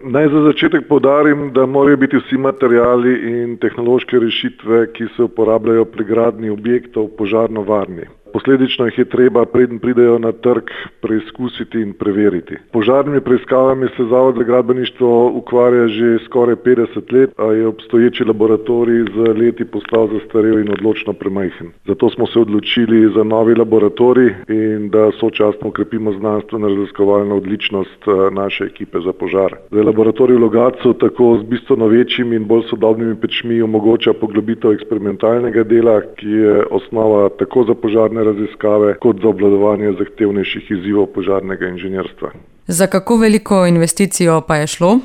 Naj za začetek poudarim, da morajo biti vsi materiali in tehnološke rešitve, ki se uporabljajo pri gradnji objektov, požarno varni. Posledično jih je treba, preden pridejo na trg, preizkusiti in preveriti. Požarnimi preiskavami se Zavod za gradbeništvo ukvarja že skoraj 50 let, a je obstoječi laboratorij z leti postal zastarel in odločno premajhen. Zato smo se odločili za novi laboratorij in da sočasno okrepimo znanstveno raziskovalno odličnost naše ekipe za požar. Laboratorij v Logatcu tako z bistveno večjimi in bolj sodobnimi pečmi omogoča poglobitev eksperimentalnega dela, ki je osnova tako za požarne raziskave kot za obvladovanje zahtevnejših izzivov požarnega inženirstva. Za kako veliko investicijo pa je šlo?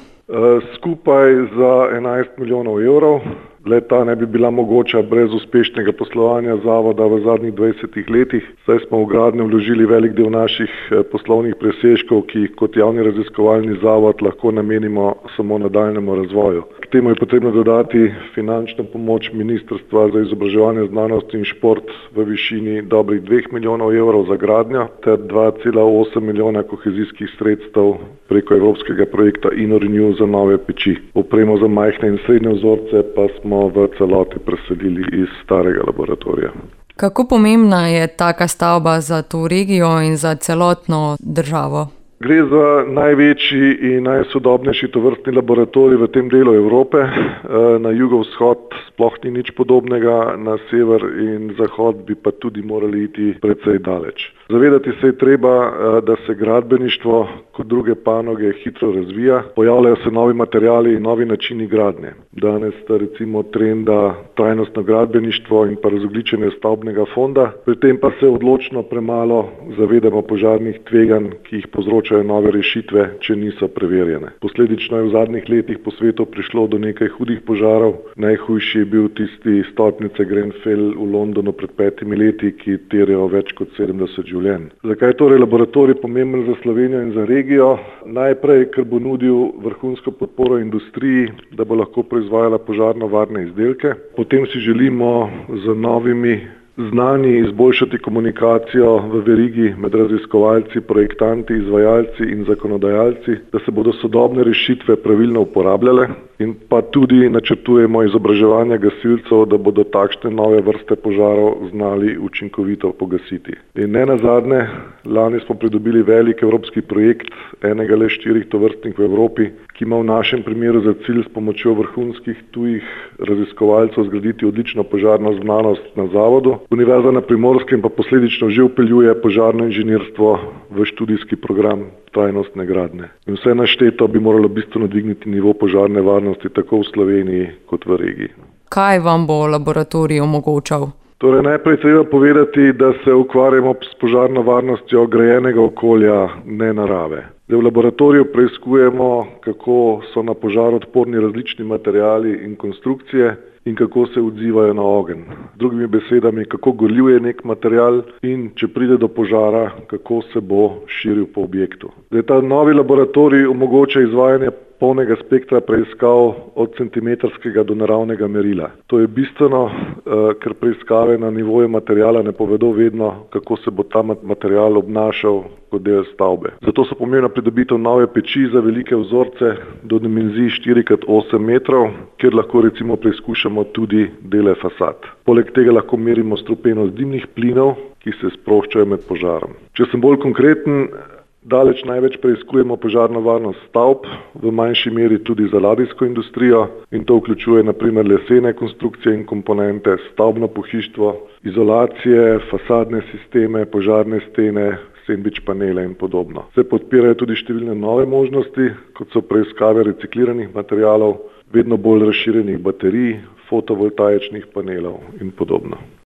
Skupaj za 11 milijonov evrov. Le-ta ne bi bila mogoča brez uspešnega poslovanja zavoda v zadnjih 20 letih, saj smo v gradnjo vložili velik del naših poslovnih presežkov, ki jih kot javni raziskovalni zavod lahko namenimo samo nadaljnjemu razvoju. K temu je potrebno dodati finančno pomoč Ministrstva za izobraževanje, znanost in šport v višini dobrih 2 milijonov evrov za gradnjo ter 2,8 milijona kohezijskih sredstev preko evropskega projekta InnoRenew za nove peči. Opremo za majhne in srednje vzorce pa smo v celoti preselili iz starega laboratorija. Kako pomembna je taka stavba za to regijo in za celotno državo? Gre za največji in najsodobnejši tovrstni laboratorij v tem delu Evrope. Na jugovzhod sploh ni nič podobnega, na sever in zahod bi pa tudi morali iti precej daleč. Zavedati se je treba, da se gradbeništvo kot druge panoge hitro razvija, pojavljajo se novi materiali in novi načini gradnje. Danes sta recimo trenda trajnostno gradbeništvo in pa razogljičenje stavbnega fonda, pri tem pa se odločno premalo zavedamo požarnih tveganj, ki jih povzročajo nove rešitve, če niso preverjene. Posledično je v zadnjih letih po svetu prišlo do nekaj hudih požarov. Najhujši je bil tisti stolpnice Grenfell v Londonu pred 5 leti, ki terjajo več kot 70 življenj. Zakaj je torej laboratorij pomemben za Slovenijo in za regijo? Najprej, ker bo nudil vrhunsko podporo industriji, da bo lahko proizvajala požarno varne izdelke. Potem si želimo z novimi znanji izboljšati komunikacijo v verigi med raziskovalci, projektanti, izvajalci in zakonodajalci, da se bodo sodobne rešitve pravilno uporabljale, in pa tudi načrtujemo izobraževanje gasilcev, da bodo takšne nove vrste požarov znali učinkovito pogasiti. In ne nazadnje, lani smo pridobili velik evropski projekt, enega le 4 tovrstnih v Evropi, ki ima v našem primeru za cilj s pomočjo vrhunskih tujih raziskovalcev zgraditi odlično požarno znanost na zavodu. Univerza na Primorskem pa posledično že vpeljuje požarno inženirstvo v študijski program trajnostne gradnje. In vse našteto bi moralo bistveno dvigniti nivo požarne varnosti tako v Sloveniji kot v regiji. Kaj vam bo laboratorij omogočal? Torej, najprej treba povedati, da se ukvarjamo s požarno varnostjo grajenega okolja, ne narave. V laboratoriju preiskujemo, kako so na požar odporni različni materiali in konstrukcije in kako se odzivajo na ogenj. Z drugimi besedami, kako gorljiv je nek material in če pride do požara, kako se bo širil po objektu. Ta novi laboratorij omogoča izvajanje polnega spektra preiskav od centimetrskega do naravnega merila. To je bistveno, ker preiskave na nivoju materiala ne povedo vedno, kako se bo ta material obnašal kot del stavbe. Zato so pomembna pridobitev nove peči za velike vzorce do dimenzij 4x8 metrov, kjer lahko recimo preizkušamo tudi dele fasad. Poleg tega lahko merimo strupenost dimnih plinov, ki se sproščajo med požarom. Če sem bolj konkreten, daleč največ preiskujemo požarno varnost stavb, v manjši meri tudi za ladijsko industrijo, in to vključuje na primer lesene konstrukcije in komponente, stavbno pohištvo, izolacije, fasadne sisteme, požarne stene, sendvič panele in podobno. Se podpirajo tudi številne nove možnosti, kot so preiskave recikliranih materialov, vedno bolj razširjenih baterij, fotovoltaičnih panelov in podobno.